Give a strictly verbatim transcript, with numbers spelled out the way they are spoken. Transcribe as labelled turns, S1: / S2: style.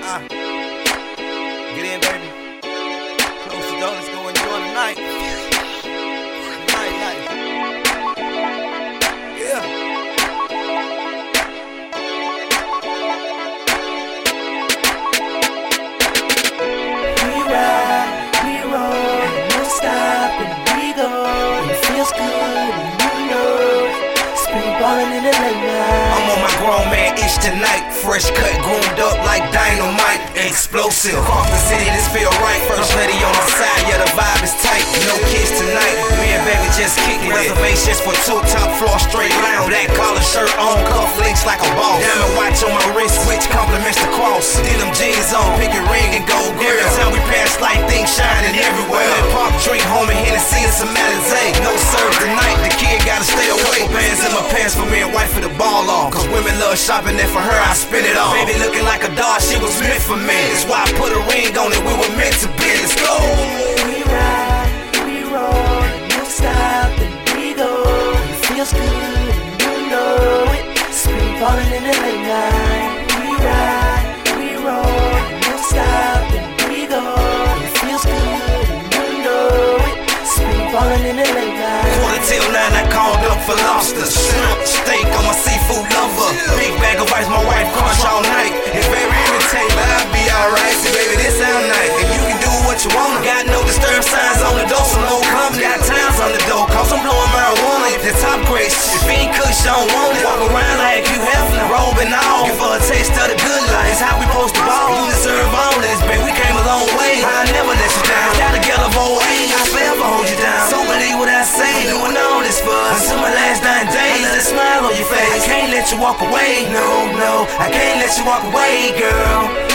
S1: Uh, get in, baby. Close the door, let's go enjoy the night. The night life. Yeah.
S2: We ride, we roll, no stopping, we go. It feels good, and you know it. Spring ballin' in the late night.
S1: I'm on my grown man itch tonight. Fresh cut, groomed up like dynamite. Explosive. Across the city, this feel right. First lady on my side, yeah, the vibe is tight. No kids tonight. Me and baby just kicking it. Reservations for two, top floor, straight lounge. Black collar shirt on, cuff links like a boss. Diamond watch on my wrist, which complements the cross. Denim jeans on, picket ring and gold grill. Every time we pass, light things shining everywhere. Pop, drink, homie, Hennessy and some Alizé. No serve tonight, the kid gotta stay away. Bands in my pants for me and wife for the ball off. Cause women love shopping and for her I spin it all. Baby looking like a doll, she was meant for me. That's why I put a ring on it, we were meant to be. Let's go.
S2: We ride, we roll, no stopping, we go. It feels good, and you know it. Spring ballin' in the late night. We ride, we roll, no stopping, we go. It feels good, and you know it. Spring ballin' in the late night.
S1: Quarter till nine, I called up for lobster, shrimp, steak, I'm a seafood lover. Big bag of rice, my wife crunch all night. It's very irritating, but I'll be alright. See, baby, this our night, and you can do what you want. Got no disturb signs on the door, so no company. Got times on the door, cause I'm blowing marijuana. If the top grade shit, if ain't kush, I don't want it. Walk around like you Hefner, robing all. Give her a taste of the good life, it's how we post the ball. You deserve all this, baby, we came a long way. I never let you down, got together for age. I forever hold you down, so believe what I say. Doing all this for us until my last nine days. I let a smile on your face, I can't let you walk away. No, no, I can't let you walk away, girl.